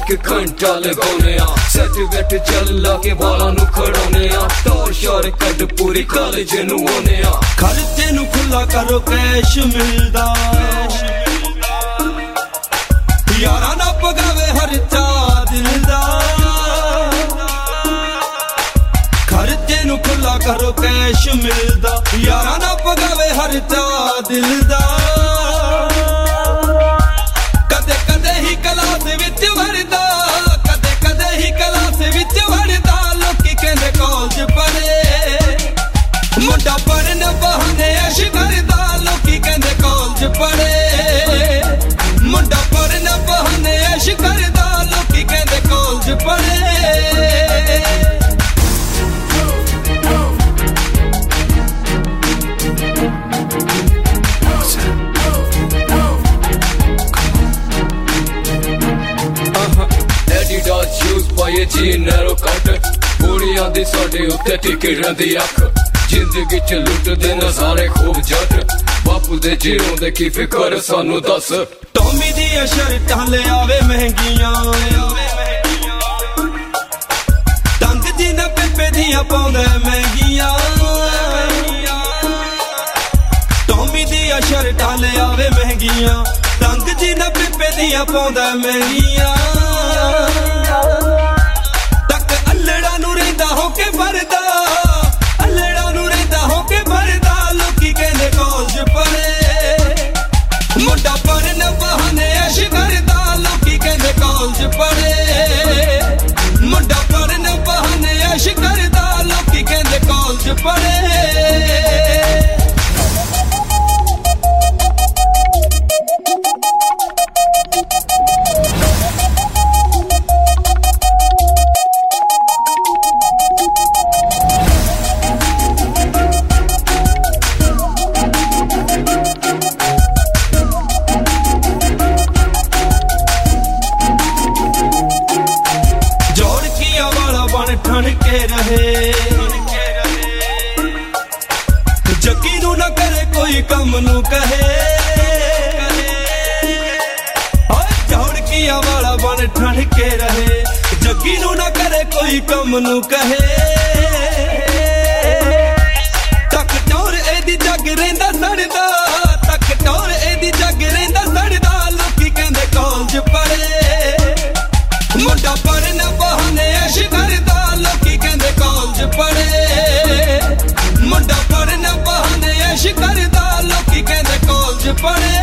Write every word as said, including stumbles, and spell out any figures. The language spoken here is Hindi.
एक घंटा लगाने सैट वैट चल के वाला नु खड़ाने टॉर शोर कट पूरी कॉलेज नु होने खर्चे नु खुला करो कैश मिलदा यारा ना पगावे हर चा दिल दा खर्चे नु खुला करो कैश मिलदा यारा ना पगावे हर चा दिल दा कदे कदे ही क्लास विच वरदा कदे कदे ही क्लास विच वरदा लोकी कहंदे कॉलेज पढ़े मुंडा पढ़न बहाने ऐश करदा लोकी कहंदे कॉलेज पढ़े मुंडा पढ़न बहाने ऐश करदा लोकी कहंदे कॉलेज पढ़े पाए जी नैरो कट कुड़ियां दी साडे उत्ते टिकी रहिंदी अख जिंदगी च लुटदे नज़ारे खूब जट बापू दे जीरों दे की फिकर सानू दस टॉमी दी शर्टां ले आवे महंगियां तंग जी ना पेपे दियां पाउंदा महंगियां टॉमी दी शर्टां ले आवे महंगियां तंग जी ना पेपे दियां पाउंदा महंगियां होके भरदा अल्लड़ा नू रहिंदा होके भरदा लोकी कहंदे कॉलेज पढ़े मुंडा पढ़न बहाने ऐश करदा लोकी कहंदे कॉलेज पढ़े मुंडा पढ़न बहाने ऐश करदा लोकी कहंदे कॉलेज पढ़े ठन के रहे जगी नू ना करे कोई कम नू कहे झोड़किया वाला बन ठन के रहे जगी नू ना करे कोई कम नू कहे तक टोर एदी जग रहिंदा सड़दा तक टोर एदी जग रहिंदा सड़दा लोकी कहंदे कॉलेज पढ़े मुंडा पढ़न बहाने ऐश करदा लोकी कहंदे कॉलेज पढ़े मुंडा पढ़न बहाने ऐश करदा लोकी कहंदे कॉलेज पढ़े